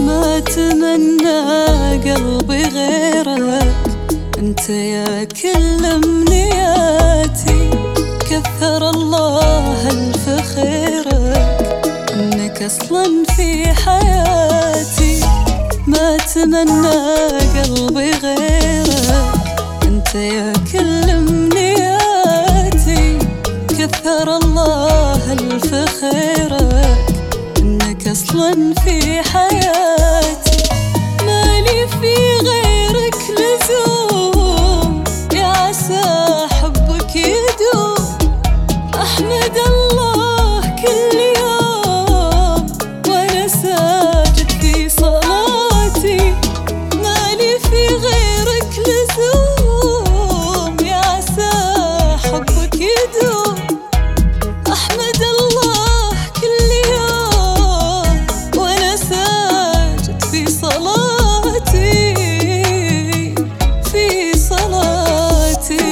ما تمنى قلبي غيرك، انت يا كل امنياتي. كثر الله الف خيرك انك اصلا في حياتي. ما تمنى قلبي غيرك، انت يا كل امنياتي. كثر الله الف خيرك انك اصلا في حياتي. مالي في غيرك لزوم، يا عسى حبك يدوم. احمد الله كل يوم وانا ساجد في صلاتي. مالي في غيرك لزوم، يا عسى حبك يدوم. احمد الله كل يوم وانا ساجد في صلاتي، في صلاتي.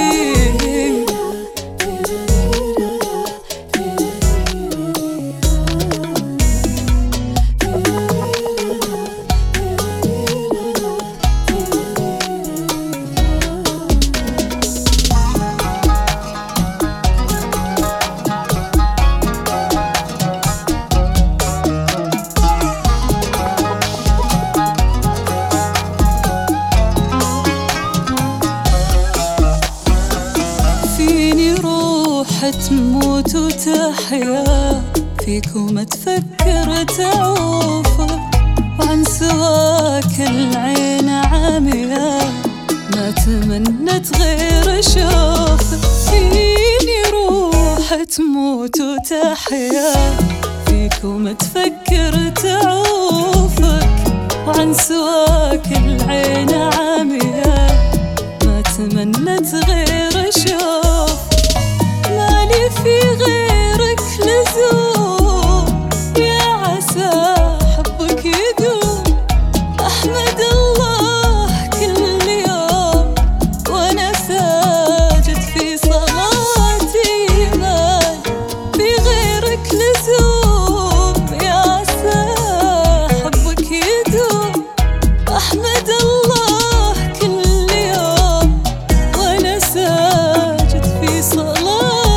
تموت وتحيا فيكم تفكر تعوفك، وعن سواك العين عامية ما تمنت غير شوفك. فيني روح تموت وتحيا فيكم تفكر تعوفك، وعن سواك العين عامية ما تمنت غير شوفك. مالي في غيرك لزوم، يا عسى حبك يدوم. أحمد الله كل يوم وأنا ساجد في صلاتي. مالي في غيرك لزوم، يا عسى حبك يدوم. أحمد الله كل يوم وأنا ساجد في صلاتي.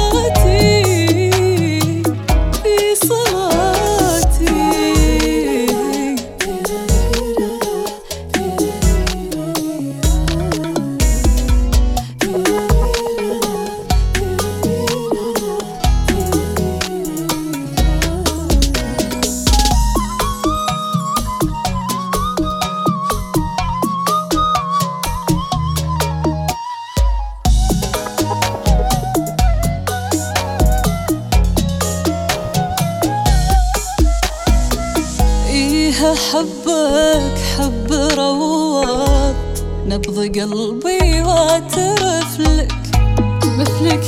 حبك حب روض نبض قلبي واعترف لك، مثلك